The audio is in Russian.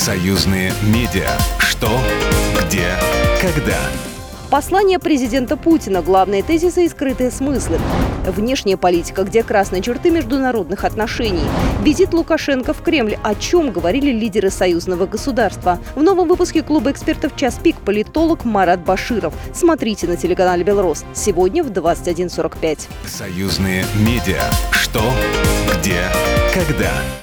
Союзные медиа. Что, где, когда. Послание президента Путина, главные тезисы и скрытые смыслы. Внешняя политика, где красные черты международных отношений. Визит Лукашенко в Кремль. О чем говорили лидеры союзного государства. В новом выпуске клуба экспертов «Час пик» политолог Марат Баширов. Смотрите на телеканале «Белрос» сегодня в 21:45. Союзные медиа. Что, где, когда.